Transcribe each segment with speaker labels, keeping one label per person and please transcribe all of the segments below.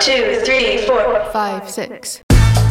Speaker 1: 2, 3, 4,
Speaker 2: 5, 6.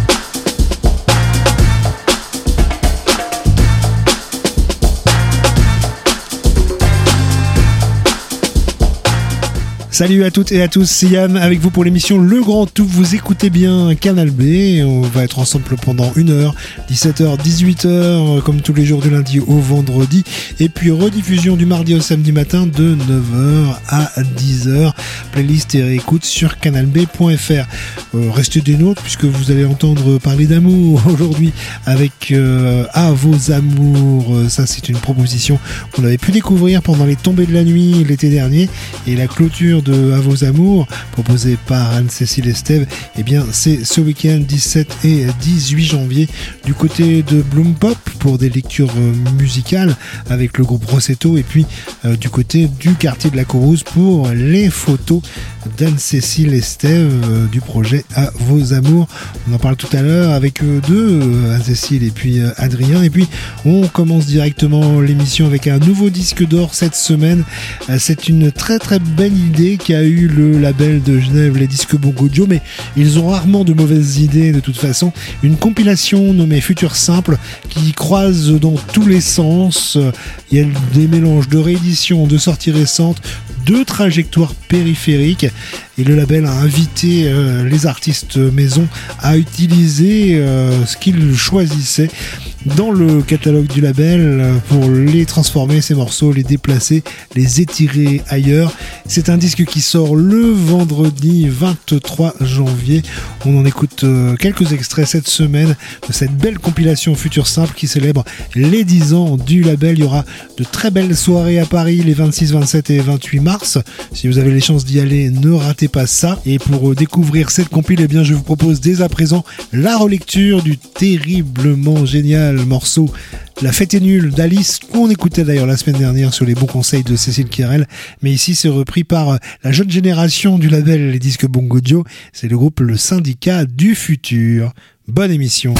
Speaker 3: Salut à toutes et à tous, c'est Yann avec vous pour l'émission Le Grand Tout. Vous écoutez bien Canal B, on va être ensemble pendant 1 heure, 17h, 18h, comme tous les jours du lundi au vendredi, et puis rediffusion du mardi au samedi matin de 9h à 10h, playlist et réécoute sur canalb.fr. Restez des nôtres puisque vous allez entendre parler d'amour aujourd'hui avec À vos amours. Ça c'est une proposition qu'on avait pu découvrir pendant les tombées de la nuit l'été dernier, et la clôture de À vos amours proposée par Anne-Cécile Estève, eh bien c'est ce week-end 17 et 18 janvier du côté de Bloom Pop pour des lectures musicales avec le groupe Rossetto, et puis du côté du quartier de la Courrouze pour les photos d'Anne-Cécile Estève du projet À vos amours. On en parle tout à l'heure avec eux deux, Anne-Cécile et puis Adrien, et puis on commence directement l'émission avec un nouveau disque d'or cette semaine. C'est une très très belle idée qui a eu le label de Genève, les disques Bongo Joe, mais ils ont rarement de mauvaises idées de toute façon. Une compilation nommée Futur Simple qui croise dans tous les sens. Il y a des mélanges de rééditions, de sorties récentes, de trajectoires périphériques, et le label a invité les artistes maison à utiliser ce qu'ils choisissaient dans le catalogue du label pour les transformer, ces morceaux, les déplacer, les étirer ailleurs. C'est un disque qui sort le vendredi 23 janvier. On en écoute quelques extraits cette semaine de cette belle compilation Futur Simple qui célèbre les 10 ans du label. Il y aura de très belles soirées à Paris les 26, 27 et 28 mars. Si vous avez les chances d'y aller, ne ratez pas ça. Et pour découvrir cette compile, eh bien, je vous propose dès à présent la relecture du terriblement génial morceau La fête est nulle d'Alice, qu'on écoutait d'ailleurs la semaine dernière sur les bons conseils de Cécile Kirel, mais ici c'est repris par la jeune génération du label Les Disques Bongo Joe. C'est le groupe Le Syndicat du Futur. Bonne émission.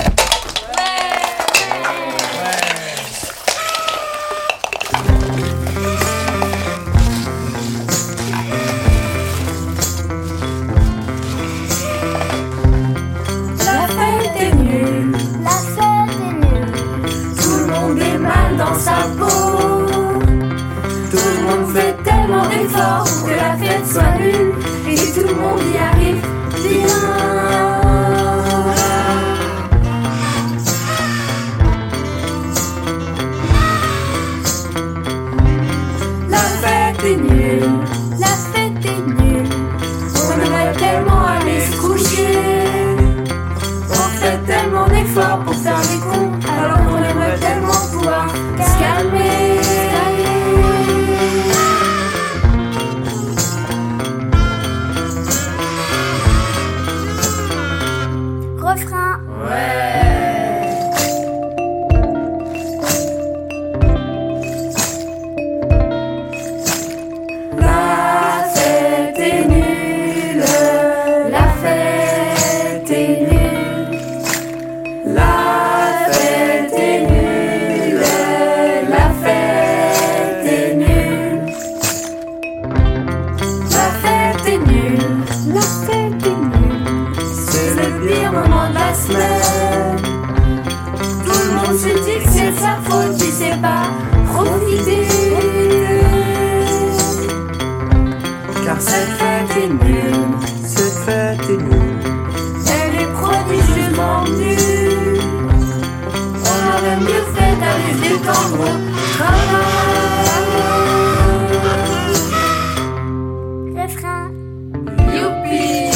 Speaker 4: Sa peau. Tout le monde fait tellement d'efforts pour que la fête soit nulle, et tout le monde y arrive bien. La fête est nulle, la fête est nulle. On aimerait tellement aller se coucher. On fait tellement d'efforts pour faire les cons, alors qu'on aimerait tellement pouvoir se calmer. Refrain. La fête est nulle, la fête est nulle. La fête est nulle, la fête est nulle. La fête est nulle, la fête est nulle. C'est le pire moment de la semaine. Tout le monde se dit que c'est de sa faute, il sait pas profiter. Car cette fête est nulle, cette fête est nulle. Elle est prodigieusement nulle. On aurait mieux fait d'aller se détendre au travail. Refrain. Youpi.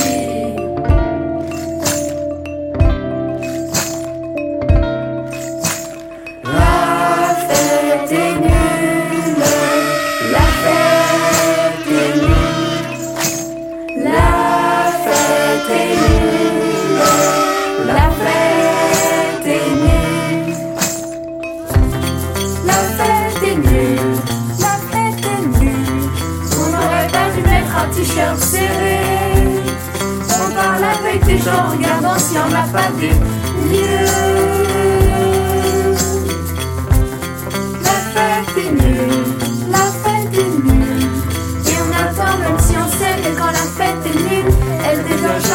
Speaker 4: La fête est nulle, la fête est nulle. La fête est nulle, la fête est nulle. La fête est nulle, la fête est nulle. On n'aurait pas dû mettre un t-shirt serré. On parle avec des gens, regardant si on n'a pas des lieux. La fête est nulle, la fête est nulle. Et on attend même si on sait que quand la fête est nulle, elle dégage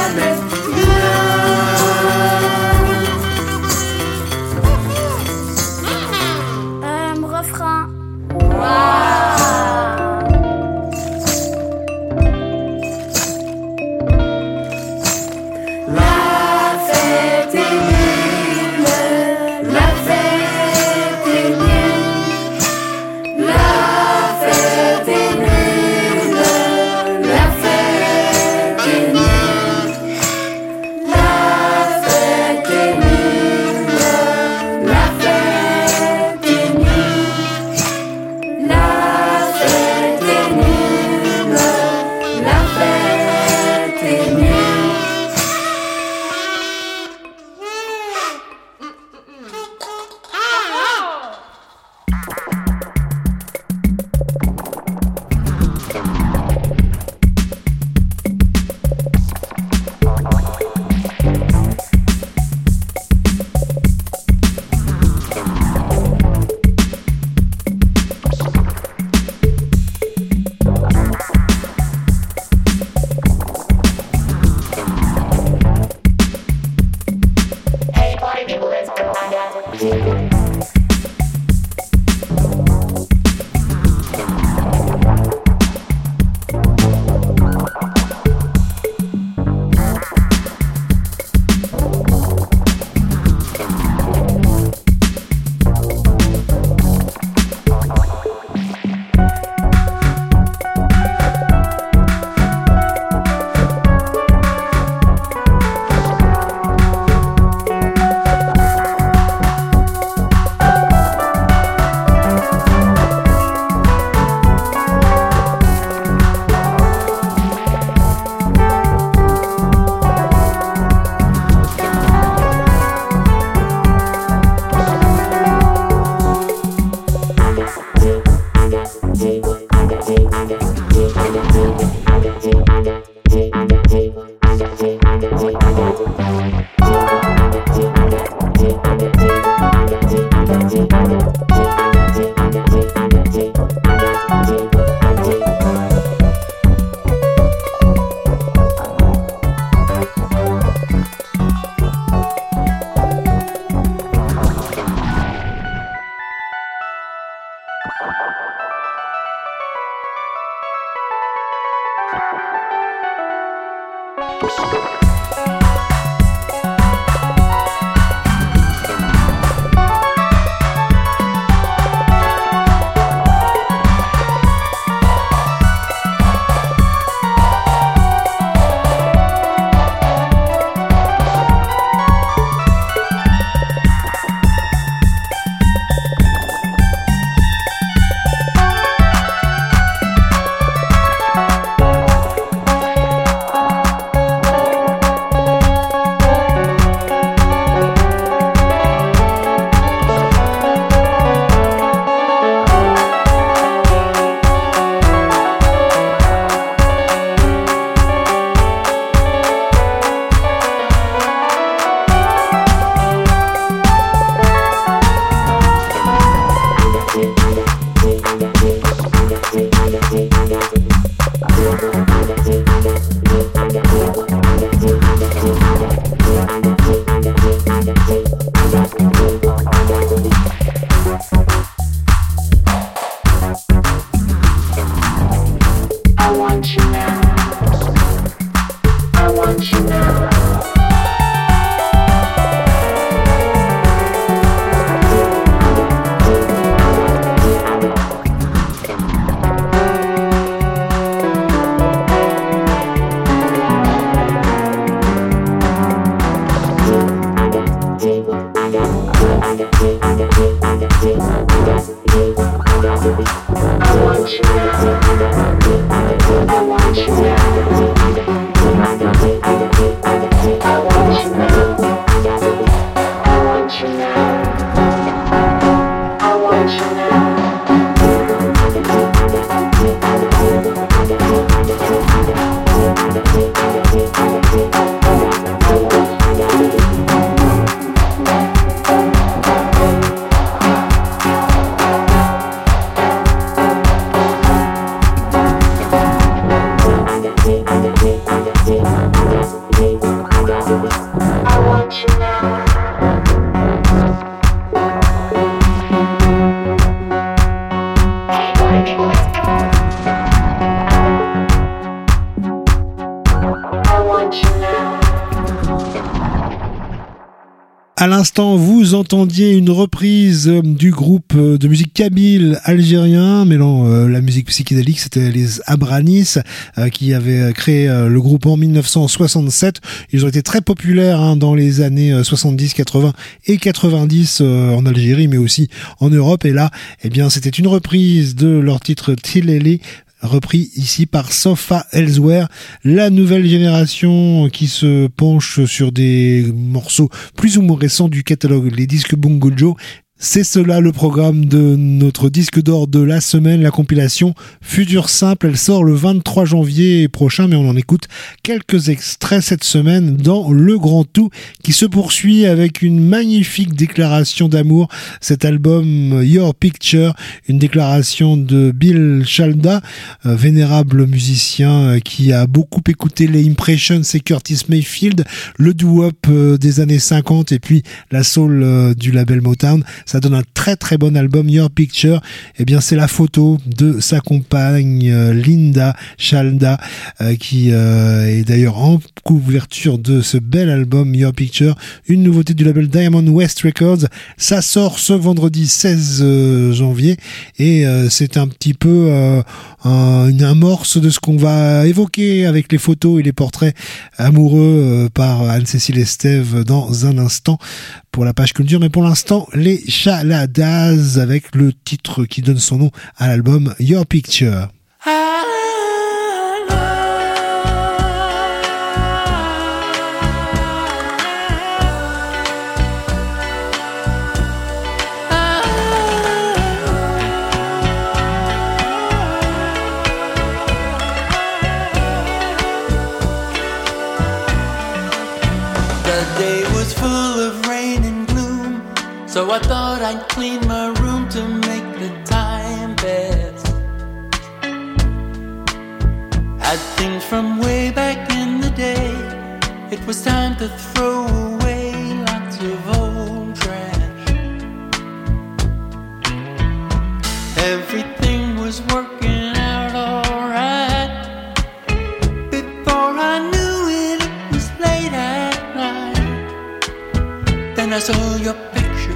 Speaker 3: À l'instant, vous entendiez une reprise du groupe de musique kabyle algérien mêlant la musique psychédélique. C'était les Abranis qui avaient créé le groupe en 1967. Ils ont été très populaires dans les années 70, 80 et 90 en Algérie, mais aussi en Europe. Et là, eh bien, c'était une reprise de leur titre Tileli, repris ici par Sofa Elsewhere, la nouvelle génération qui se penche sur des morceaux plus ou moins récents du catalogue, les disques Bongo Joe. C'est cela le programme de notre disque d'or de la semaine, la compilation Futur Simple. Elle sort le 23 janvier prochain, mais on en écoute quelques extraits cette semaine dans Le Grand Tout, qui se poursuit avec une magnifique déclaration d'amour. Cet album Your Picture, une déclaration de Bill Shalda, vénérable musicien qui a beaucoup écouté les Impressions et Curtis Mayfield, le doo-wop des années 50 et puis la soul du label Motown. Ça donne un très très bon album, Your Picture. Eh bien, c'est la photo de sa compagne Linda Shalda qui est d'ailleurs en couverture de ce bel album Your Picture, une nouveauté du label Diamond West Records. Ça sort ce vendredi 16 janvier et c'est un petit peu une amorce de ce qu'on va évoquer avec les photos et les portraits amoureux par Anne-Cécile Estève dans un instant pour la page culture. Mais pour l'instant, les Chaladas avec le titre qui donne son nom à l'album Your Picture.
Speaker 2: So I thought I'd clean my room to make the time pass. Had things from way back in the day. It was time to throw away lots of old trash. Everything was working out alright. Before I knew it, it when I saw your picture.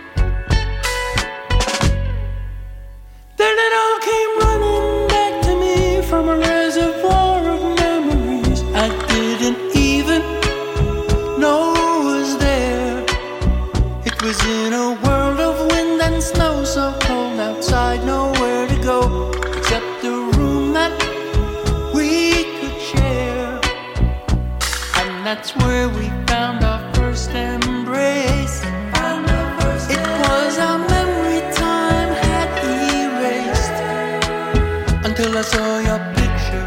Speaker 2: Then it all came running back to me from a reservoir of memories I didn't even know was there. It was in a world of wind and snow, so cold outside, nowhere to go except the room that we could share. And that's where we found our first embrace. It was our memory time had erased until I saw your picture.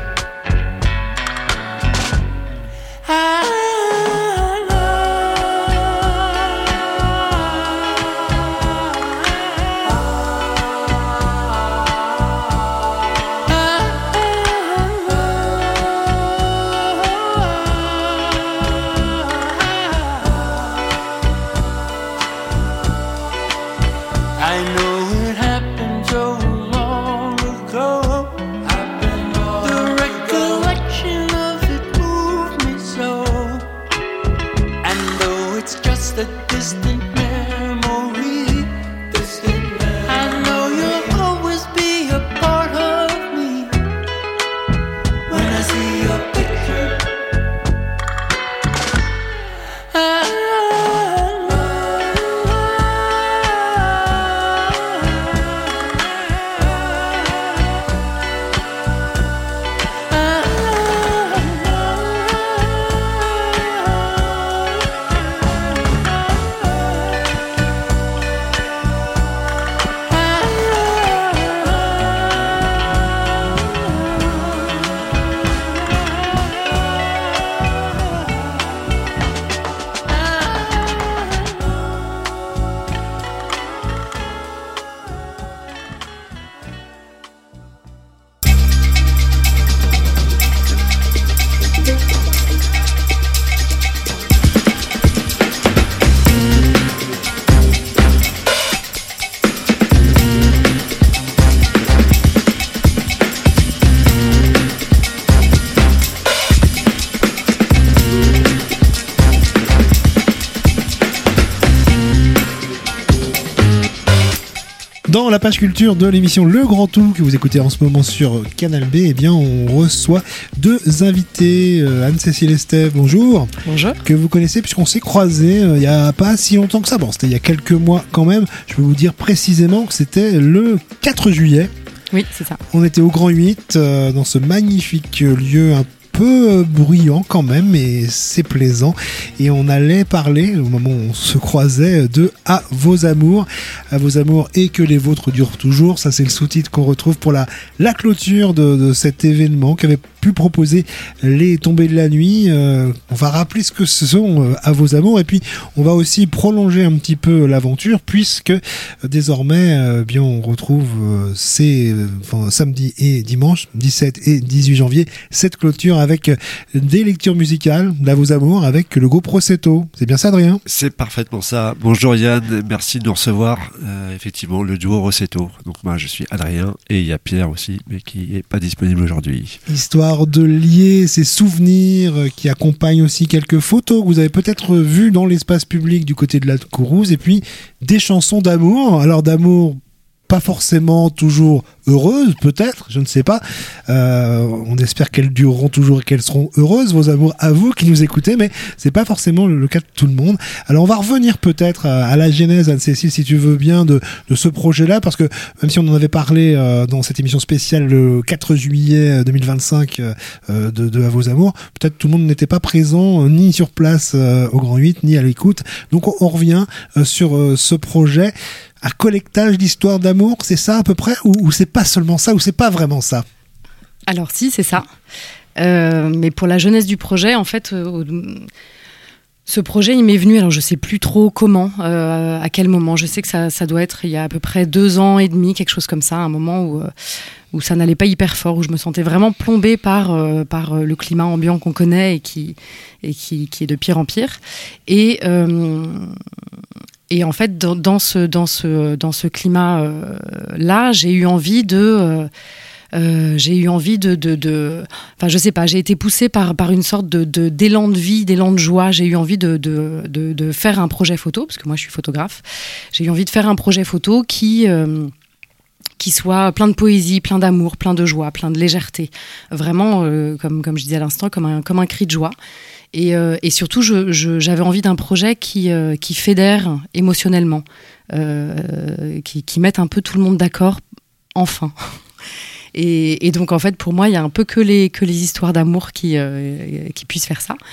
Speaker 2: I know it happened so long ago. The recollection of it moved me so. And though it's just a distant memory, I know you'll always be a part of me. When I see your picture,
Speaker 3: Dans la page culture de l'émission Le Grand Tout que vous écoutez en ce moment sur Canal B, eh bien on reçoit deux invités, Anne-Cécile Estève, bonjour.
Speaker 5: Bonjour.
Speaker 3: Que vous connaissez puisqu'on s'est croisés il n'y a pas si longtemps que ça. Bon, c'était il y a quelques mois quand même. Je peux vous dire précisément que c'était le 4 juillet.
Speaker 5: Oui, c'est ça.
Speaker 3: On était au Grand 8 dans ce magnifique lieu un peu bruyant quand même, mais c'est plaisant. Et on allait parler, au moment où on se croisait, de À vos amours. À vos amours et que les vôtres durent toujours. Ça, c'est le sous-titre qu'on retrouve pour la clôture de cet événement qu'avait pu proposer les Tombées de la Nuit. On va rappeler ce que ce sont À vos amours, et puis on va aussi prolonger un petit peu l'aventure, puisque désormais, bien, on retrouve samedi et dimanche, 17 et 18 janvier, cette clôture avec des lectures musicales d'À vos amours avec le groupe Rossetto. C'est bien ça, Adrien ?
Speaker 6: C'est parfaitement ça. Bonjour Yann, merci de nous recevoir. Effectivement, le duo Rossetto. Donc moi, je suis Adrien et il y a Pierre aussi, mais qui n'est pas disponible aujourd'hui.
Speaker 3: Histoire de lier ces souvenirs qui accompagnent aussi quelques photos que vous avez peut-être vues dans l'espace public du côté de la Courrouze, et puis des chansons d'amour. Alors d'amour pas forcément toujours heureuses, peut-être, je ne sais pas. On espère qu'elles dureront toujours et qu'elles seront heureuses, vos amours à vous qui nous écoutez, mais c'est pas forcément le cas de tout le monde. Alors on va revenir peut-être à la genèse, Anne-Cécile, si tu veux bien, de ce projet-là, parce que même si on en avait parlé dans cette émission spéciale le 4 juillet 2025 de À vos amours, peut-être tout le monde n'était pas présent, ni sur place au Grand 8, ni à l'écoute. Donc on revient sur ce projet. Un collectage d'histoires d'amour, c'est ça à peu près, ou c'est pas seulement ça, ou c'est pas vraiment ça?
Speaker 5: Alors si, c'est ça. Mais pour la jeunesse du projet, en fait, ce projet, il m'est venu, alors je sais plus trop comment, à quel moment. Je sais que ça doit être il y a à peu près 2 ans et demi, quelque chose comme ça, un moment où ça n'allait pas hyper fort, où je me sentais vraiment plombée par le climat ambiant qu'on connaît et qui est de pire en pire. Et en fait, dans ce climat là, j'ai eu envie de J'ai eu envie enfin je sais pas, j'ai été poussée par une sorte d'élan de vie, d'élan de joie. J'ai eu envie de faire un projet photo, parce que moi je suis photographe. J'ai eu envie de faire un projet photo qui soit plein de poésie, plein d'amour, plein de joie, plein de légèreté. Vraiment, comme je disais à l'instant, comme un cri de joie. Et surtout, j'avais envie d'un projet qui fédère émotionnellement, qui mette un peu tout le monde d'accord, enfin. Et donc, en fait, pour moi, il y a un peu que les histoires d'amour qui puissent faire ça.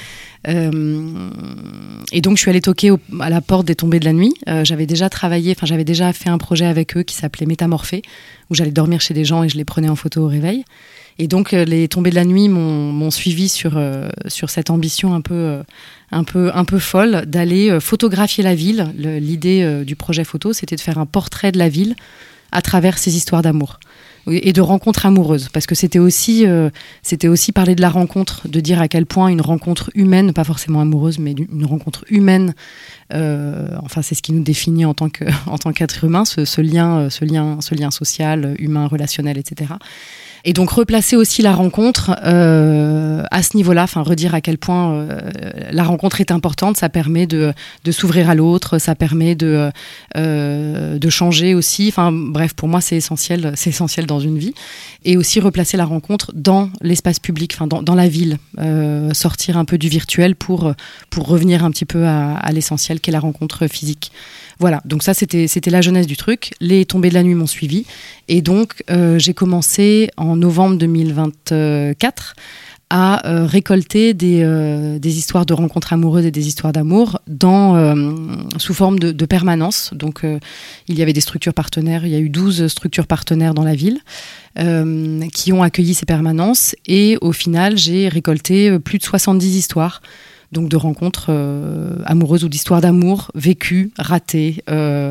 Speaker 5: Et donc, je suis allée toquer à la porte des Tombées de la Nuit. J'avais déjà fait un projet avec eux qui s'appelait Métamorphée, où j'allais dormir chez des gens et je les prenais en photo au réveil. Et donc, les Tombées de la Nuit m'ont suivi sur cette ambition un peu folle d'aller photographier la ville. L'idée du projet photo, c'était de faire un portrait de la ville à travers ces histoires d'amour et de rencontres amoureuses, parce que c'était aussi parler de la rencontre, de dire à quel point une rencontre humaine, pas forcément amoureuse, mais une rencontre humaine, enfin c'est ce qui nous définit en tant qu'être humain, ce lien social, humain, relationnel, etc. Et donc replacer aussi la rencontre à ce niveau-là, enfin redire à quel point la rencontre est importante, ça permet de s'ouvrir à l'autre, ça permet de changer aussi. Enfin bref, pour moi c'est essentiel dans une vie. Et aussi replacer la rencontre dans l'espace public, enfin dans la ville, sortir un peu du virtuel pour revenir un petit peu à l'essentiel qu'est la rencontre physique. Voilà, donc ça c'était la jeunesse du truc. Les Tombées de la Nuit m'ont suivi et donc j'ai commencé en novembre 2024 à récolter des histoires de rencontres amoureuses et des histoires d'amour sous forme de permanence. Donc il y avait des structures partenaires, il y a eu 12 structures partenaires dans la ville qui ont accueilli ces permanences et au final j'ai récolté plus de 70 histoires. Donc de rencontres amoureuses ou d'histoires d'amour vécues, ratées,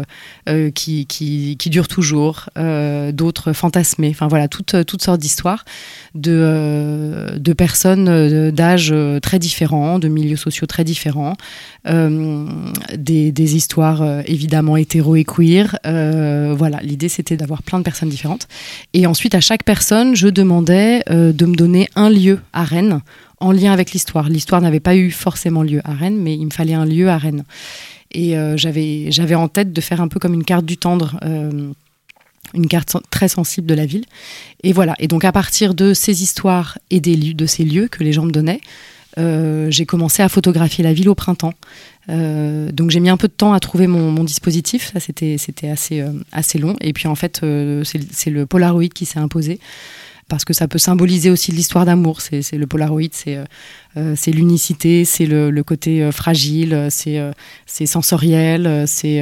Speaker 5: qui durent toujours, d'autres fantasmées. Enfin voilà, toutes sortes d'histoires de personnes d'âges très différents, de milieux sociaux très différents, des histoires évidemment hétéro et queer. Voilà, l'idée c'était d'avoir plein de personnes différentes. Et ensuite à chaque personne, je demandais de me donner un lieu à Rennes en lien avec l'histoire. L'histoire n'avait pas eu forcément lieu à Rennes, mais il me fallait un lieu à Rennes. Et j'avais en tête de faire un peu comme une carte du tendre, une carte très sensible de la ville. Et voilà. Et donc à partir de ces histoires et de ces lieux que les gens me donnaient, j'ai commencé à photographier la ville au printemps. Donc j'ai mis un peu de temps à trouver mon dispositif. Ça c'était assez long. Et puis en fait c'est le Polaroid qui s'est imposé. Parce que ça peut symboliser aussi l'histoire d'amour. C'est le Polaroid, c'est l'unicité, c'est le côté fragile, c'est sensoriel, c'est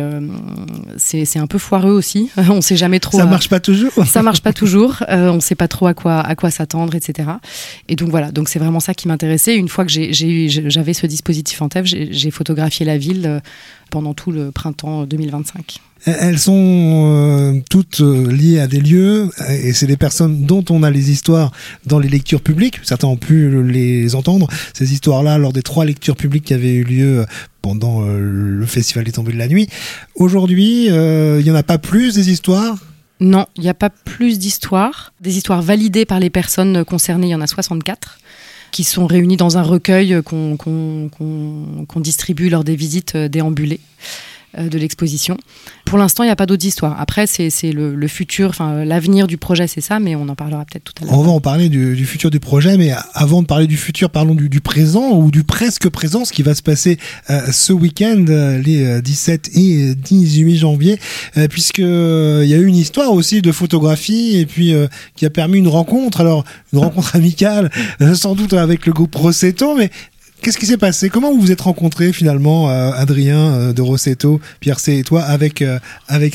Speaker 5: un peu foireux aussi. On sait jamais trop.
Speaker 3: Ça marche pas toujours.
Speaker 5: Ça marche pas toujours. On sait pas trop à quoi s'attendre, etc. Et donc voilà. Donc c'est vraiment ça qui m'intéressait. Une fois que j'avais ce dispositif en tête, j'ai photographié la ville pendant tout le printemps 2025.
Speaker 3: Elles sont toutes liées à des lieux et c'est des personnes dont on a les histoires dans les lectures publiques. Certains ont pu les entendre, ces histoires-là, lors des 3 lectures publiques qui avaient eu lieu pendant le Festival des Tombées de la Nuit. Aujourd'hui, il n'y en a pas plus des histoires ?
Speaker 5: Non, il n'y a pas plus d'histoires. Des histoires validées par les personnes concernées, il y en a 64. Qui sont réunis dans un recueil qu'on distribue lors des visites déambulées de l'exposition. Pour l'instant, il n'y a pas d'autres histoires. Après, c'est le futur, enfin l'avenir du projet, c'est ça, mais on en parlera peut-être tout à l'heure.
Speaker 3: On va en parler du futur du projet, mais avant de parler du futur, parlons du présent ou du presque présent, ce qui va se passer ce week-end, les 17 et 18 janvier, puisque il y a eu une histoire aussi de photographie et puis qui a permis une rencontre. Alors une rencontre amicale, sans doute avec le groupe Rossetto, mais qu'est-ce qui s'est passé ? Comment vous vous êtes rencontrés finalement, Adrien de Rossetto, Pierre C et toi, avec Anne-Cécile ?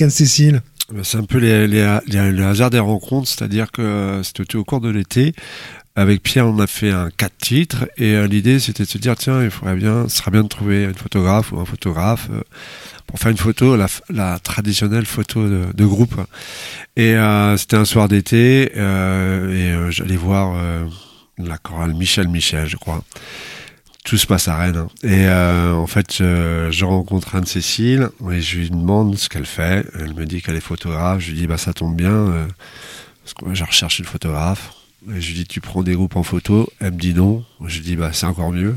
Speaker 6: C'est un peu le hasard des rencontres, c'est-à-dire que c'était au cours de l'été. Avec Pierre, on a fait 4 titres et l'idée c'était de se dire tiens, ce serait bien de trouver une photographe ou un photographe pour faire une photo, la traditionnelle photo de groupe. Et c'était un soir d'été et j'allais voir la chorale Michel, je crois. Tout se passe à Rennes. Et en fait, je rencontre Anne-Cécile et je lui demande ce qu'elle fait. Elle me dit qu'elle est photographe. Je lui dis ça tombe bien. parce que je recherche une photographe. Et je lui dis, tu prends des groupes en photo? Elle me dit non. Je lui dis, bah, c'est encore mieux.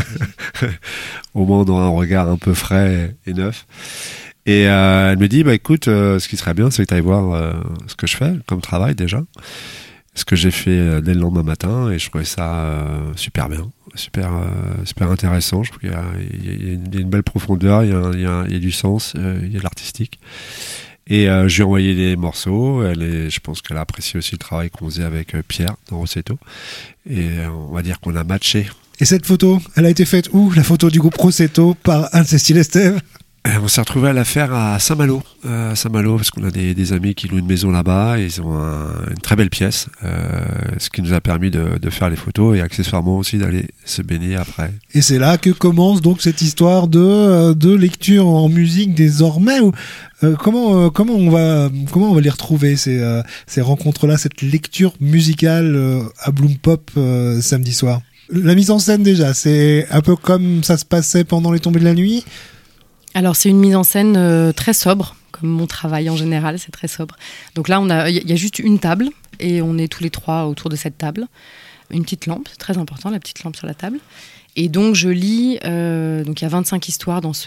Speaker 6: Au moins, on aura un regard un peu frais et neuf. Et elle me dit, bah, écoute, ce qui serait bien, c'est que tu ailles voir ce que je fais comme travail déjà. Ce que j'ai fait dès le lendemain matin. Et je trouvais ça super bien, super intéressant. Je trouve qu'il y a une belle profondeur, il y a du sens, il y a de l'artistique. Et je lui ai envoyé des morceaux. Je pense qu'elle a apprécié aussi le travail qu'on faisait avec Pierre dans Rossetto. Et on va dire qu'on a matché.
Speaker 3: Et cette photo, elle a été faite où? La photo du groupe Rossetto par Anne-Cécile Estève?
Speaker 6: On s'est retrouvé à la faire à Saint-Malo, parce qu'on a des amis qui louent une maison là-bas. Et ils ont une très belle pièce, ce qui nous a permis de faire les photos et accessoirement aussi d'aller se baigner après. Et
Speaker 3: c'est là que commence donc cette histoire de lecture en musique désormais. Comment on va les retrouver ces rencontres-là, cette lecture musicale à Bloom Pop samedi soir? La mise en scène déjà, c'est un peu comme ça se passait pendant les tombées de la nuit?
Speaker 5: Alors c'est une mise en scène très sobre, comme mon travail en général, c'est très sobre. Donc là, il y a juste une table et on est tous les trois autour de cette table. Une petite lampe, c'est très important, la petite lampe sur la table. Et donc je lis, donc il y a 25 histoires dans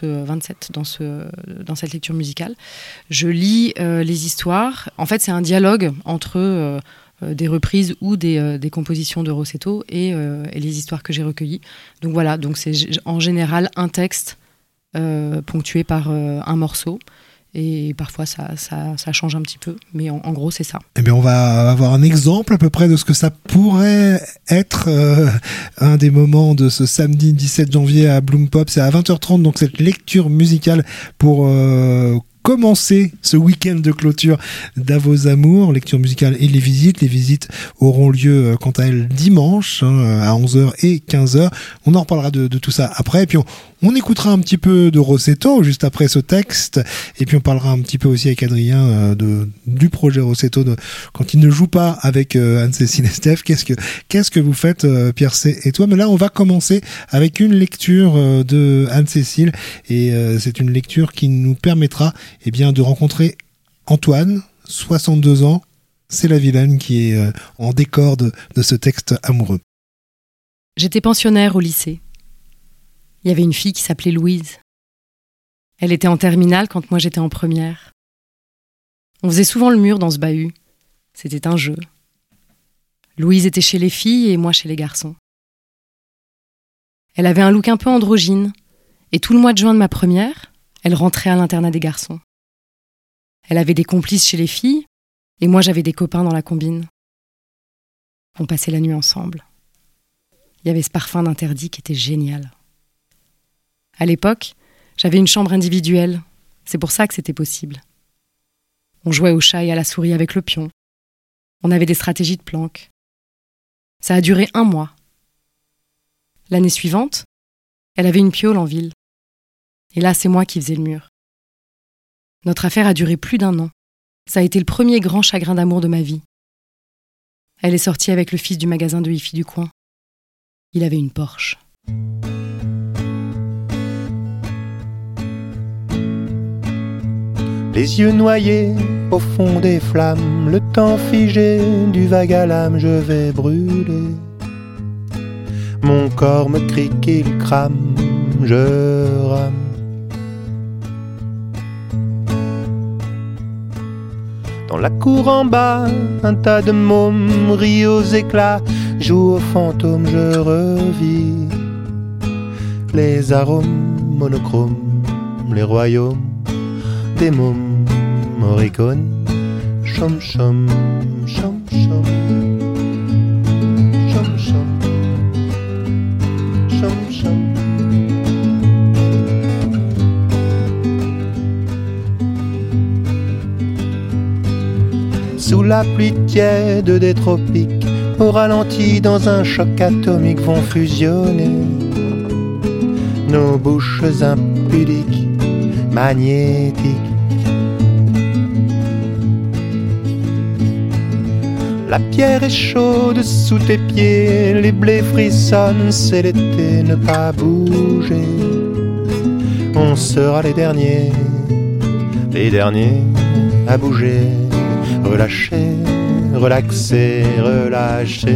Speaker 5: cette lecture musicale. Je lis les histoires. En fait, c'est un dialogue entre des reprises ou des compositions de Rossetto et les histoires que j'ai recueillies. Donc voilà, donc c'est en général un texte ponctué par un morceau. Et parfois ça change un petit peu, mais en gros c'est ça.
Speaker 3: Eh bien on va avoir un exemple à peu près de ce que ça pourrait être un des moments de ce samedi 17 janvier à Bloom Pop. C'est à 20h30, donc cette lecture musicale pour commencer ce week-end de clôture d'À vos amours, lecture musicale et les visites. Les visites auront lieu quant à elles dimanche à 11h et 15h. On en reparlera de tout ça après. Et puis on écoutera un petit peu de Rossetto juste après ce texte. Et puis on parlera un petit peu aussi avec Adrien du projet Rossetto quand il ne joue pas avec Anne-Cécile Estève. Qu'est-ce que vous faites, Pierre C. et toi? Mais là, on va commencer avec une lecture de Anne-Cécile. Et c'est une lecture qui nous permettra de rencontrer Antoine, 62 ans. C'est la vilaine qui est en décor de ce texte amoureux.
Speaker 5: J'étais pensionnaire au lycée. Il y avait une fille qui s'appelait Louise. Elle était en terminale quand moi j'étais en première. On faisait souvent le mur dans ce bahut. C'était un jeu. Louise était chez les filles et moi chez les garçons. Elle avait un look un peu androgyne. Et tout le mois de juin de ma première, elle rentrait à l'internat des garçons. Elle avait des complices chez les filles, et moi j'avais des copains dans la combine. On passait la nuit ensemble. Il y avait ce parfum d'interdit qui était génial. À l'époque, j'avais une chambre individuelle. C'est pour ça que c'était possible. On jouait au chat et à la souris avec le pion. On avait des stratégies de planque. Ça a duré 1 mois. L'année suivante, elle avait une piole en ville. Et là, c'est moi qui faisais le mur. Notre affaire a duré plus d'1 an. Ça a été le premier grand chagrin d'amour de ma vie. Elle est sortie avec le fils du magasin de hi-fi du coin. Il avait une Porsche.
Speaker 7: Les yeux noyés au fond des flammes, le temps figé du vague à l'âme, je vais brûler. Mon corps me crie qu'il crame, je rame. Dans la cour en bas, un tas de mômes rit aux éclats, joue aux fantômes, je revis les arômes monochromes, les royaumes des mômes Morricone. Chom chom, chom chom, chom chom, chom chom. Sous la pluie tiède des tropiques, au ralenti dans un choc atomique vont fusionner nos bouches impudiques, magnétiques. La pierre est chaude sous tes pieds, les blés frissonnent, c'est l'été, ne pas bouger. On sera les derniers à bouger. Relâcher, relaxé, relâché.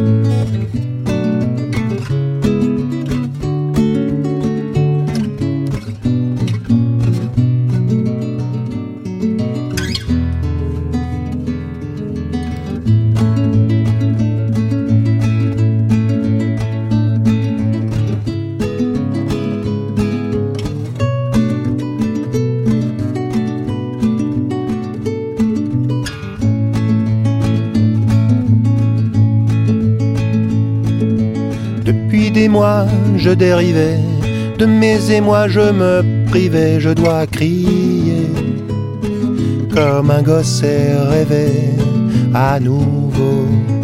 Speaker 7: Des mois, je dérivais de mes émois, je me privais, je dois crier comme un gosse et rêver à nouveau.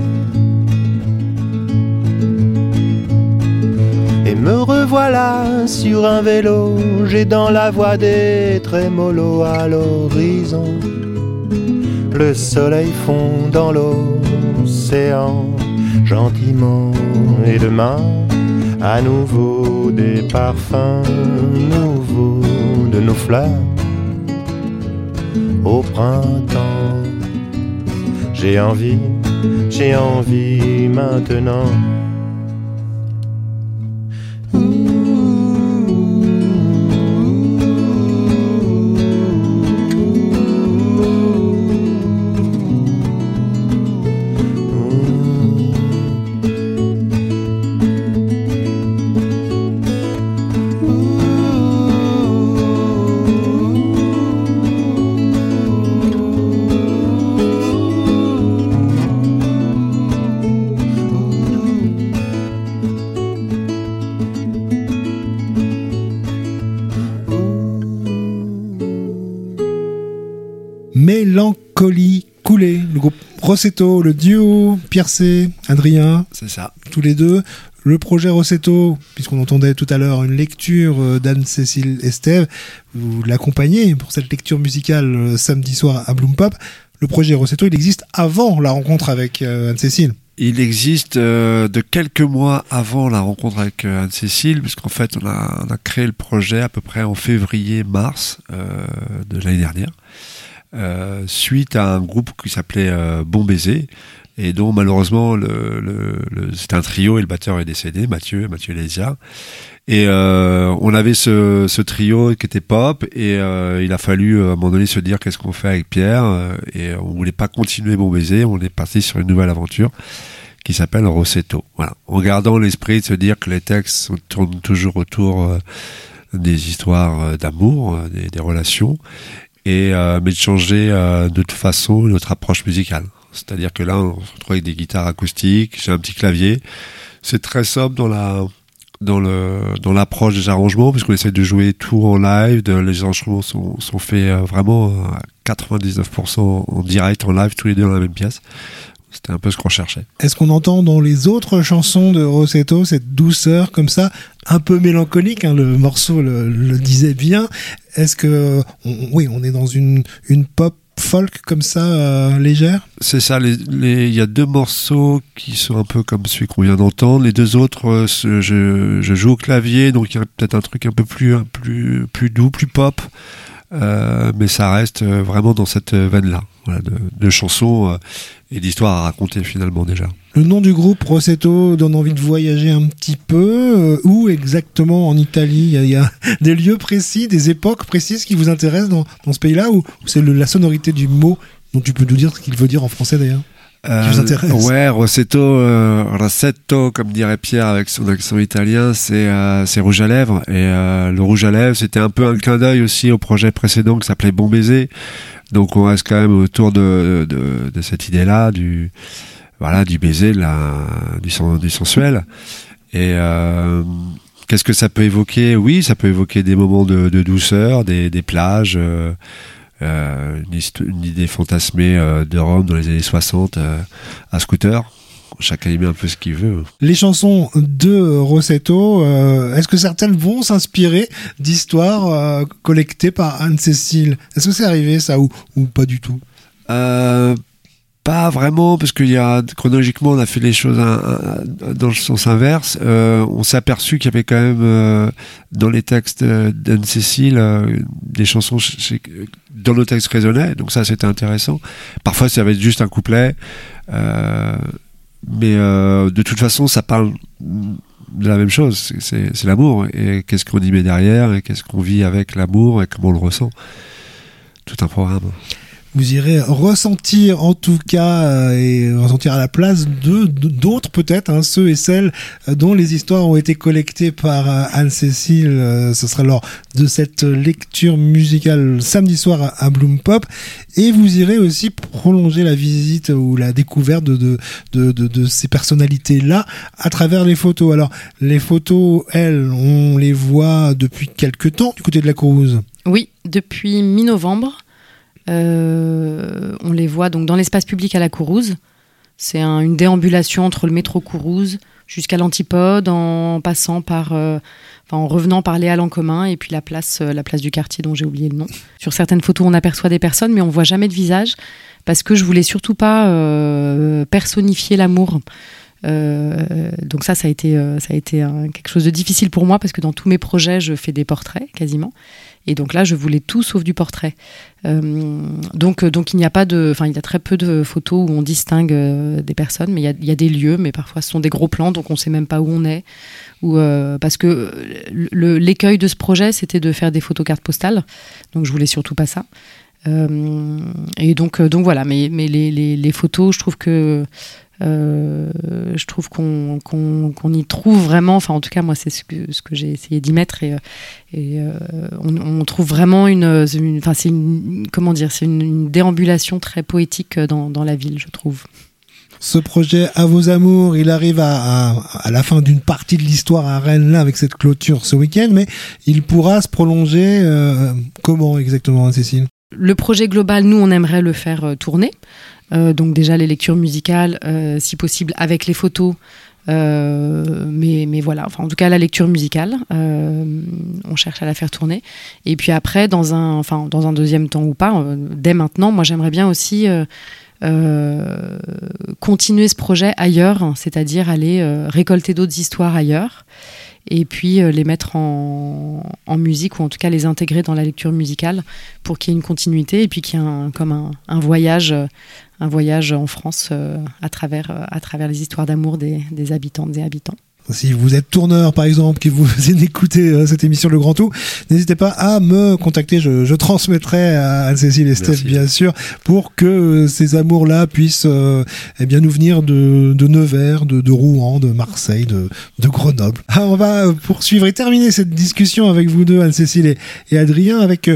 Speaker 7: Et me revoilà sur un vélo, j'ai dans la voix des trémolos à l'horizon. Le soleil fond dans l'océan gentiment et demain à nouveau des parfums nouveaux de nos fleurs au printemps. J'ai envie maintenant.
Speaker 3: Mélancolie coulée, le groupe Rossetto, le duo Pierre C, Adrien,
Speaker 6: C'est ça.
Speaker 3: tous les deux. Le projet Rossetto, puisqu'on entendait tout à l'heure une lecture d'Anne-Cécile Estève, vous l'accompagnez pour cette lecture musicale samedi soir à Bloom Pop. Le projet Rossetto, il existe avant la rencontre avec Anne-Cécile.
Speaker 6: Il existe de quelques mois avant la rencontre avec Anne-Cécile, puisqu'en fait on a créé le projet à peu près en février-mars de l'année dernière, suite à un groupe qui s'appelait Bon Baiser, et dont malheureusement c'est un trio et le batteur est décédé, Mathieu Lesia. Et on avait ce trio qui était pop, et il a fallu à un moment donné se dire qu'est-ce qu'on fait avec Pierre, et on voulait pas continuer Bon Baiser, on est parti sur une nouvelle aventure qui s'appelle Rossetto. Voilà, en gardant l'esprit de se dire que les textes tournent toujours autour des histoires d'amour, des relations, et mais de changer de toute façon notre approche musicale. C'est-à-dire que là, on se retrouve avec des guitares acoustiques, j'ai un petit clavier. C'est très sobre dans l'approche des arrangements, puisqu'on essaie de jouer tout en live. Les arrangements sont faits vraiment à 99% en direct, en live, tous les deux dans la même pièce. C'était un peu ce qu'on cherchait.
Speaker 3: Est-ce qu'on entend dans les autres chansons de Rossetto cette douceur comme ça, un peu mélancolique, hein, le morceau le disait bien. Est-ce que on est dans une pop folk comme ça, légère?
Speaker 6: C'est ça, il y a deux morceaux qui sont un peu comme celui qu'on vient d'entendre. Les deux autres, je joue au clavier, donc il y a peut-être un truc un peu plus doux, plus pop. Mais ça reste vraiment dans cette veine-là, voilà, de chansons et d'histoires à raconter finalement déjà.
Speaker 3: Le nom du groupe Rossetto donne envie de voyager un petit peu. Où exactement en Italie? Il y a des lieux précis, des époques précises qui vous intéressent dans ce pays-là, ou c'est la sonorité du mot dont tu peux nous dire ce qu'il veut dire en français d'ailleurs? Qui vous intéresse?
Speaker 6: Ouais, Rossetto, comme dirait Pierre avec son accent italien, c'est rouge à lèvres. Et le rouge à lèvres, c'était un peu un clin d'œil aussi au projet précédent qui s'appelait Bon Baiser. Donc on reste quand même autour de cette idée-là, du baiser, du sensuel. Et qu'est-ce que ça peut évoquer? Oui, ça peut évoquer des moments de douceur, des plages. Une idée fantasmée de Rome dans les années 60 à scooter. Chacun y met un peu ce qu'il veut.
Speaker 3: Les chansons de Rossetto, est-ce que certaines vont s'inspirer d'histoires collectées par Anne-Cécile? Est-ce que c'est arrivé ça ou pas du tout?
Speaker 6: Pas vraiment, parce qu'il y a chronologiquement on a fait les choses dans le sens inverse. On s'est aperçu qu'il y avait quand même dans les textes d'Anne-Cécile des chansons dans nos textes résonnaient, donc ça c'était intéressant. Parfois ça va être juste un couplet, mais de toute façon ça parle de la même chose, c'est l'amour, et qu'est-ce qu'on y met derrière, et qu'est-ce qu'on vit avec l'amour, et comment on le ressent. Tout un programme.
Speaker 3: Vous irez ressentir en tout cas et ressentir à la place d'autres peut-être, ceux et celles dont les histoires ont été collectées par Anne-Cécile. Ce sera lors de cette lecture musicale samedi soir à Bloom Pop. Et vous irez aussi prolonger la visite ou la découverte de ces personnalités-là à travers les photos. Alors les photos, elles, on les voit depuis quelque temps du côté de la Courrouze.
Speaker 5: Oui, depuis mi-novembre. On les voit donc dans l'espace public à la Courrouze. C'est une déambulation entre le métro Courrouze jusqu'à l'Antipode, en passant par, en revenant par les halles en commun et puis la place du quartier dont j'ai oublié le nom. Sur certaines photos, on aperçoit des personnes, mais on voit jamais de visage parce que je voulais surtout pas personnifier l'amour. Donc ça a été quelque chose de difficile pour moi parce que dans tous mes projets, je fais des portraits quasiment. Et donc là, je voulais tout sauf du portrait. Donc il n'y a pas il y a très peu de photos où on distingue des personnes, mais il y a des lieux, mais parfois ce sont des gros plans, donc on ne sait même pas où on est. Parce que l'écueil de ce projet, c'était de faire des photos cartes postales. Donc je voulais surtout pas ça. Et donc voilà. Mais les photos, je trouve qu'on y trouve vraiment, enfin en tout cas moi c'est ce que j'ai essayé d'y mettre et on trouve vraiment c'est une déambulation très poétique dans la ville, je trouve.
Speaker 3: Ce projet À vos amours, il arrive à la fin d'une partie de l'histoire à Rennes là avec cette clôture ce week-end, mais il pourra se prolonger comment exactement, Cécile ?
Speaker 5: Le projet global, nous on aimerait le faire tourner. Donc déjà les lectures musicales, si possible avec les photos, mais voilà, enfin en tout cas la lecture musicale, on cherche à la faire tourner. Et puis après, dans un deuxième temps ou pas, dès maintenant, moi j'aimerais bien aussi continuer ce projet ailleurs, c'est-à-dire aller récolter d'autres histoires ailleurs. Et puis les mettre en musique, ou en tout cas les intégrer dans la lecture musicale pour qu'il y ait une continuité et puis qu'il y ait un voyage en France à travers les histoires d'amour des habitantes et habitants.
Speaker 3: Si vous êtes tourneur, par exemple, que vous écoutez cette émission Le Grand Tout, n'hésitez pas à me contacter. Je transmettrai à Anne-Cécile et Steph, bien sûr, pour que ces amours-là puissent nous venir de Nevers, de Rouen, de Marseille, de Grenoble. Alors, on va poursuivre et terminer cette discussion avec vous deux, Anne-Cécile et Adrien, avec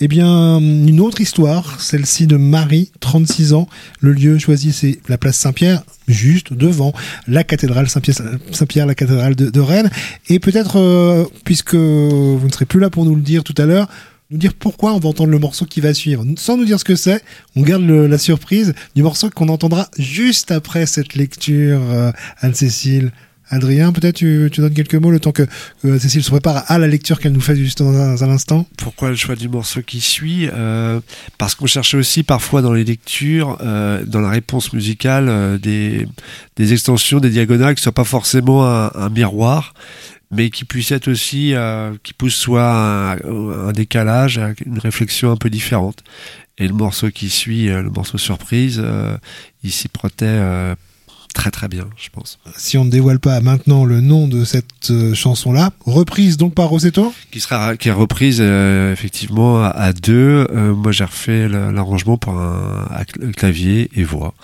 Speaker 3: une autre histoire, celle-ci de Marie, 36 ans. Le lieu choisi, c'est la place Saint-Pierre, juste devant la cathédrale Saint-Pierre, la cathédrale de Rennes. Et peut-être, puisque vous ne serez plus là pour nous le dire tout à l'heure, nous dire pourquoi on va entendre le morceau qui va suivre. Sans nous dire ce que c'est, on garde la surprise du morceau qu'on entendra juste après cette lecture. Anne-Cécile, Adrien, peut-être tu donnes quelques mots le temps que Cécile se prépare à la lecture qu'elle nous fait juste dans un instant.
Speaker 6: Pourquoi le choix du morceau qui suit ? Parce qu'on cherchait aussi parfois dans les lectures, dans la réponse musicale, des extensions, des diagonales qui ne soient pas forcément un miroir, mais qui puissent être aussi, qui poussent soit un décalage, une réflexion un peu différente. Et le morceau qui suit, le morceau surprise, il s'y prêtait très très bien, je pense.
Speaker 3: Si on ne dévoile pas maintenant le nom de cette chanson-là, reprise donc par Rossetto,
Speaker 6: qui est reprise effectivement à deux. Moi j'ai refait l'arrangement pour un clavier et voix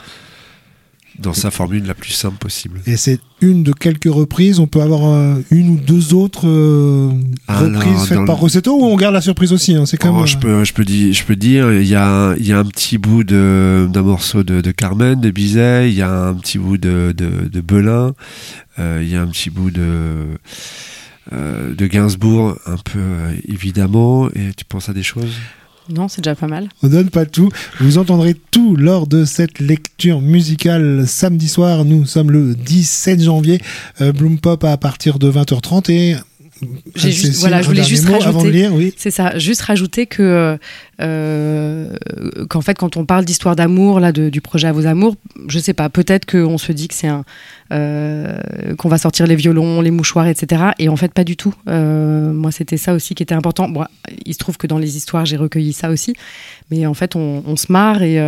Speaker 6: dans sa formule la plus simple possible.
Speaker 3: Et c'est une de quelques reprises. On peut avoir une ou deux autres reprises faites par Rossetto, ou on garde la surprise aussi, hein, c'est comme
Speaker 6: je peux dire il y a un petit bout d'un morceau de Carmen de Bizet, il y a un petit bout de Belin, il y a un petit bout de Gainsbourg, un peu évidemment. Et tu penses à des choses ?
Speaker 5: Non, c'est déjà pas mal.
Speaker 3: On donne pas tout. Vous entendrez tout lors de cette lecture musicale samedi soir. Nous sommes le 17 janvier. Bloom Pop à partir de 20h30 et...
Speaker 5: je voulais juste rajouter,
Speaker 3: avant de lire, oui.
Speaker 5: C'est ça, juste rajouter que qu'en fait, quand on parle d'histoire d'amour, là, du projet À vos amours, je sais pas, peut-être qu'on se dit que c'est qu'on va sortir les violons, les mouchoirs, etc. Et en fait, pas du tout. Moi, c'était ça aussi qui était important. Bon, il se trouve que dans les histoires, j'ai recueilli ça aussi. Mais en fait, on se marre et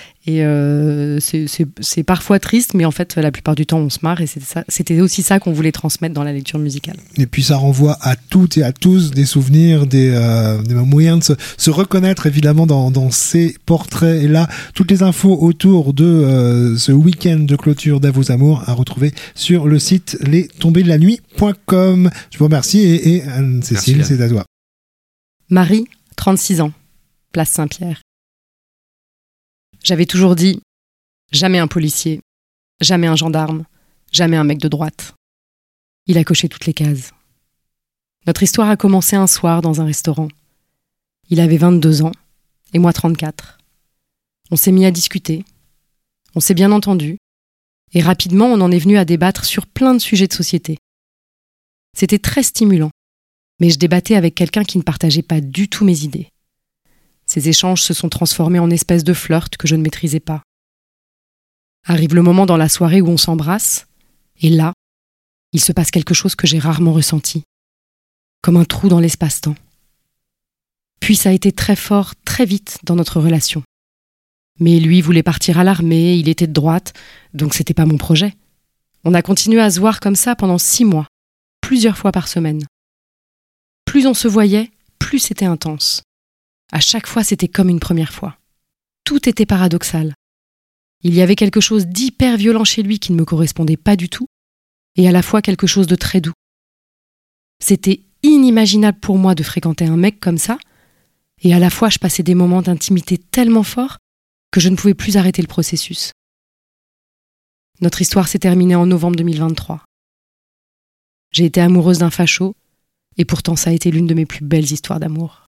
Speaker 5: c'est parfois triste, mais en fait, la plupart du temps, on se marre. Et c'était aussi ça qu'on voulait transmettre dans la lecture musicale.
Speaker 3: Et puis, ça renvoie à toutes et à tous des souvenirs, des moyens de se reconnaître, évidemment, dans ces portraits. Et là, toutes les infos autour de ce week-end de clôture d'À vos amours à retrouver sur le site lestombeesdelanuit.com. Je vous remercie et Anne-Cécile, c'est à toi.
Speaker 5: Marie, 36 ans, place Saint-Pierre. J'avais toujours dit jamais un policier, jamais un gendarme, jamais un mec de droite. Il a coché toutes les cases. Notre histoire a commencé un soir dans un restaurant. Il avait 22 ans et moi 34. On s'est mis à discuter, on s'est bien entendu et rapidement on en est venu à débattre sur plein de sujets de société. C'était très stimulant, mais je débattais avec quelqu'un qui ne partageait pas du tout mes idées. Ces échanges se sont transformés en espèces de flirt que je ne maîtrisais pas. Arrive le moment dans la soirée où on s'embrasse, et là, il se passe quelque chose que j'ai rarement ressenti, comme un trou dans l'espace-temps. Puis ça a été très fort, très vite dans notre relation. Mais lui voulait partir à l'armée, il était de droite, donc c'était pas mon projet. On a continué à se voir comme ça pendant 6 mois, plusieurs fois par semaine. Plus on se voyait, plus c'était intense. À chaque fois, c'était comme une première fois. Tout était paradoxal. Il y avait quelque chose d'hyper violent chez lui qui ne me correspondait pas du tout, et à la fois quelque chose de très doux. C'était inimaginable pour moi de fréquenter un mec comme ça, et à la fois je passais des moments d'intimité tellement forts que je ne pouvais plus arrêter le processus. Notre histoire s'est terminée en novembre 2023. J'ai été amoureuse d'un facho, et pourtant ça a été l'une de mes plus belles histoires d'amour.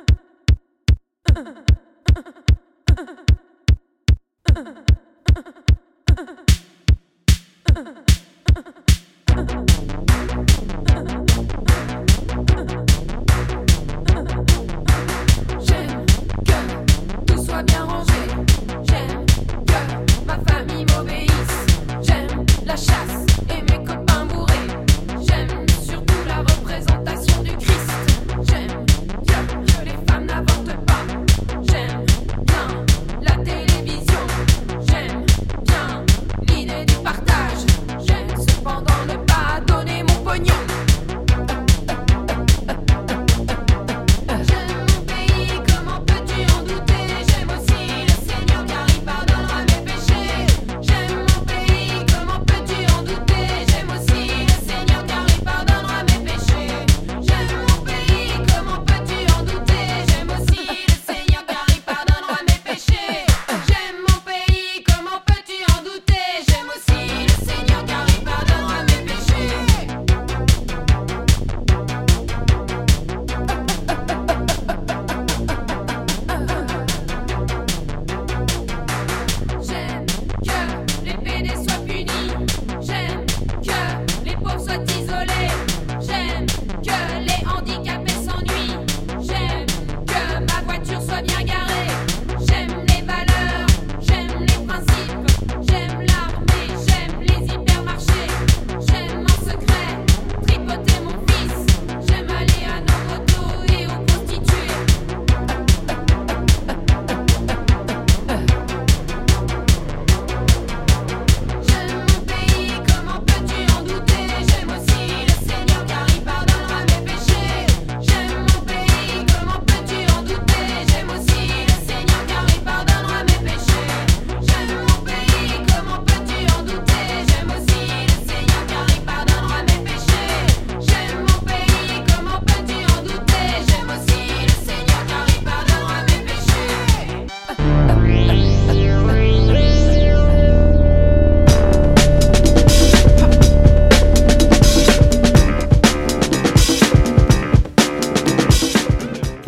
Speaker 4: J'aime que tout soit bien rangé. J'aime que ma famille m'obéisse. J'aime la chasse et mes copains bourrés. J'aime surtout la représentation du Christ. J'aime que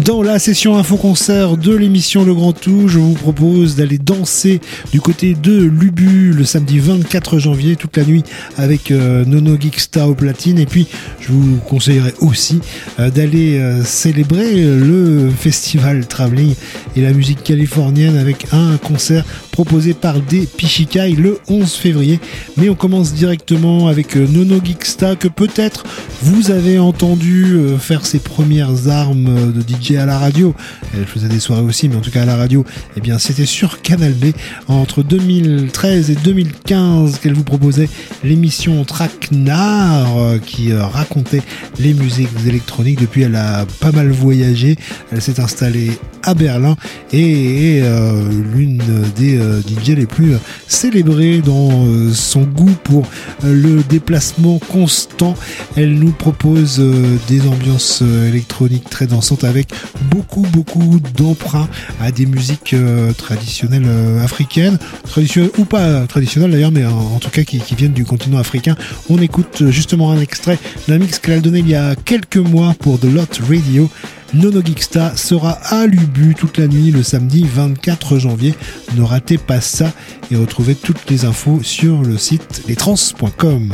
Speaker 3: Dans la session info-concert de l'émission Le Grand Tout, je vous propose d'aller danser du côté de l'Ubu le samedi 24 janvier, toute la nuit avec Nono Geeksta au platine. Et puis, je vous conseillerais aussi d'aller célébrer le festival Traveling et la musique californienne avec un concert proposé par des Pichikai le 11 février. Mais on commence directement avec Nono Geeksta, que peut-être vous avez entendu faire ses premières armes de DJ à la radio. Elle faisait des soirées aussi, mais en tout cas à la radio, eh bien c'était sur Canal B entre 2013 et 2015 qu'elle vous proposait l'émission Traquenard qui racontait les musiques électroniques. Depuis, elle a pas mal voyagé. Elle s'est installée à Berlin et l'une des DJ les plus célébrées dans son goût pour le déplacement constant. Elle nous propose des ambiances électroniques très dansantes avec beaucoup d'emprunts à des musiques traditionnelles africaines, traditionnelles ou pas traditionnelles d'ailleurs, mais en tout cas qui viennent du continent africain. On écoute justement un extrait d'un mix qu'elle a donné il y a quelques mois pour The Lot Radio. Nono Geeksta sera à l'Ubu toute la nuit le samedi 24 janvier. Ne ratez pas ça et retrouvez toutes les infos sur le site lestrans.com.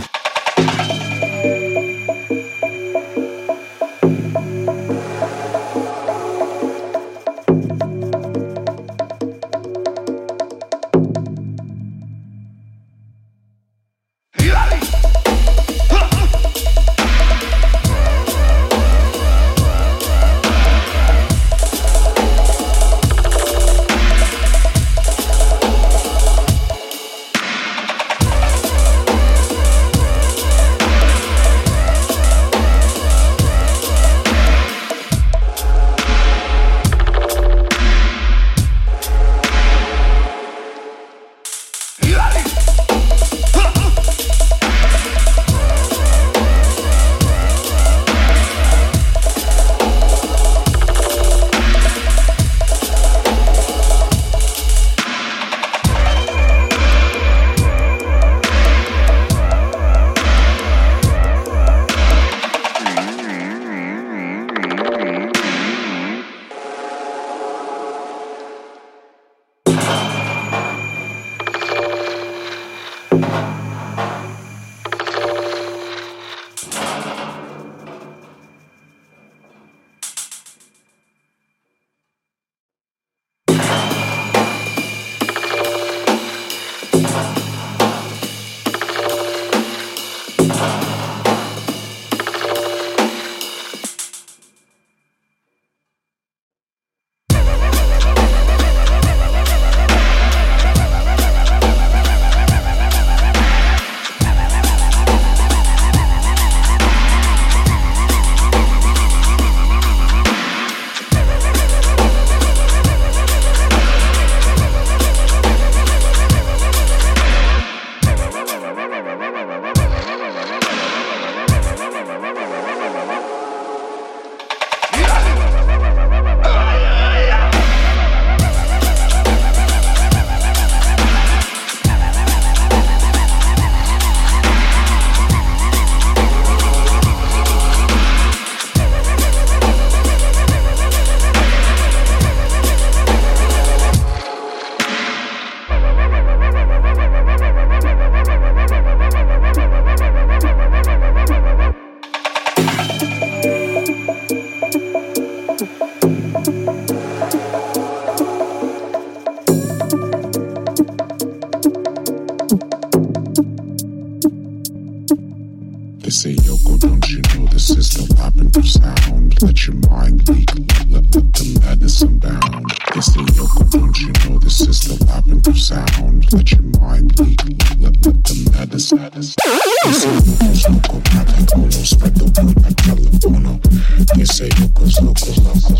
Speaker 8: They say, Yoko, don't you know this is the lavender sound? Let your mind leak, let the madness unbound. They say, Yoko, don't you know this is the lavender sound? Let your mind leak, let the madness unbound. They say, Yoko's loco, Patek Ono, spread the word like telefono. They say, Yoko's loco,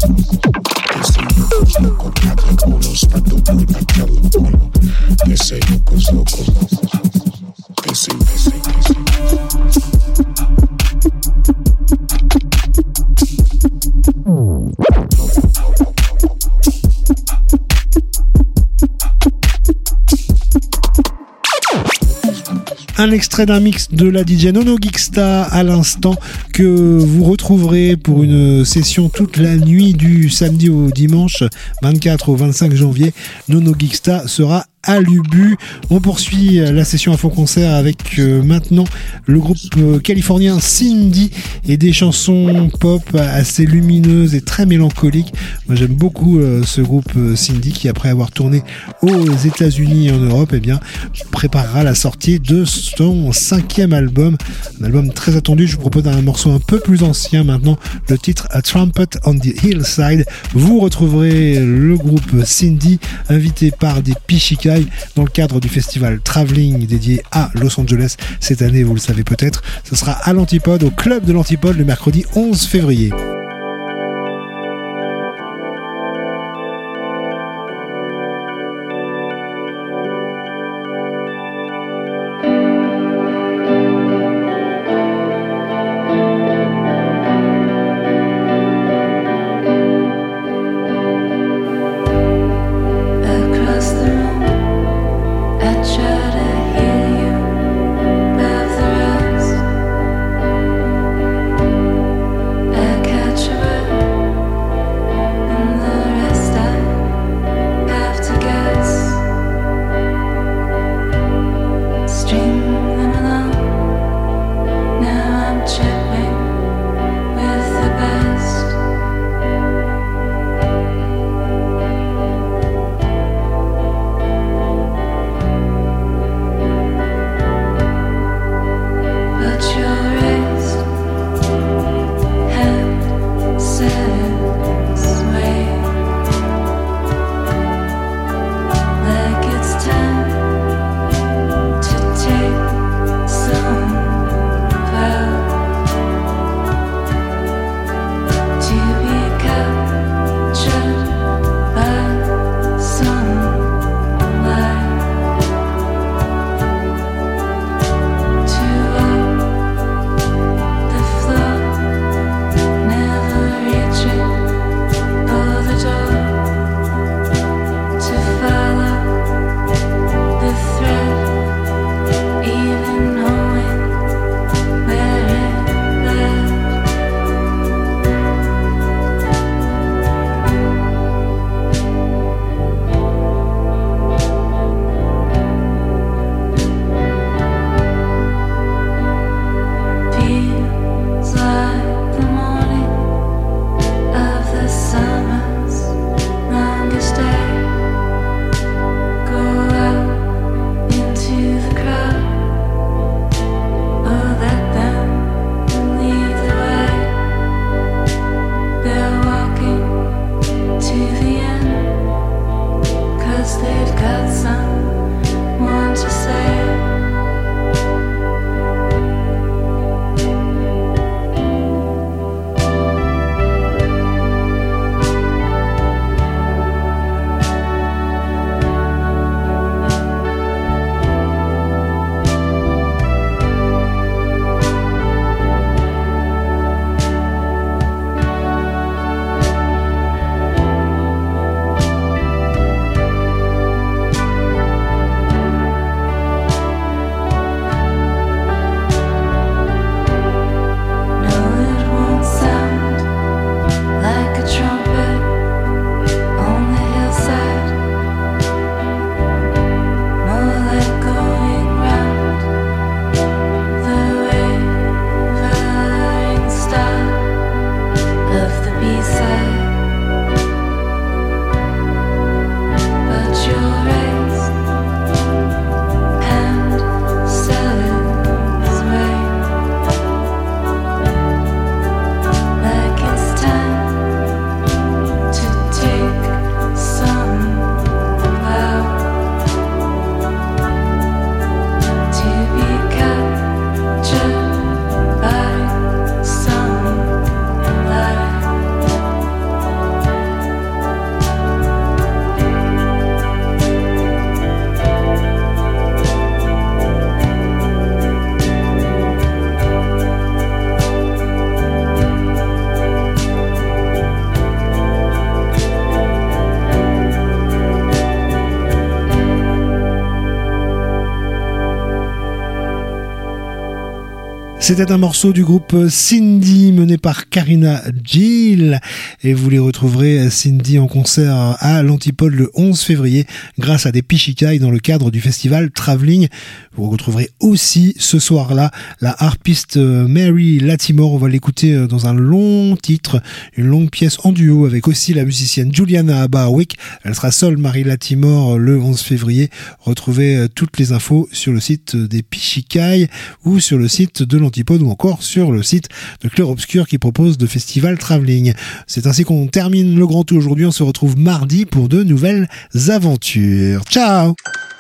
Speaker 8: they say, Yoko's loco, Patek Ono, spread the word like telefono. They say, Yoko's loco, they say,
Speaker 3: Un extrait d'un mix de la DJ Nono Geeksta à l'instant que vous retrouverez pour une session toute la nuit du samedi au dimanche 24 au 25 janvier. Nono Geeksta sera à l'Ubu. On poursuit la session Info Concert avec maintenant le groupe californien Cindy et des chansons pop assez lumineuses et très mélancoliques. Moi j'aime beaucoup ce groupe Cindy qui, après avoir tourné aux États-Unis et en Europe, eh bien préparera la sortie de son 5e album, un album très attendu. Je vous propose un morceau un peu plus ancien maintenant, le titre A Trumpet on the Hillside. Vous retrouverez le groupe Cindy invité par des Pichikai dans le cadre du festival Traveling dédié à Los Angeles cette année, vous le savez peut-être. Ce sera à l'Antipode, au club de l'Antipode, le mercredi 11 février. C'était un morceau du groupe Cindy mené par Karina Gill et vous les retrouverez Cindy en concert à l'Antipode le 11 février grâce à des Pichikai dans le cadre du festival Travelling. Vous retrouverez aussi ce soir-là la harpiste Mary Latimore. On va l'écouter dans un long titre, une longue pièce en duo avec aussi la musicienne Juliana Barwick. Elle sera seule, Mary Latimore, le 11 février. Retrouvez toutes les infos sur le site des Pichikai ou sur le site de l'Antipode ou encore sur le site de Clair Obscur qui propose de festival Travelling. C'est ainsi qu'on termine le Grand Tour aujourd'hui. On se retrouve mardi pour de nouvelles aventures. Ciao!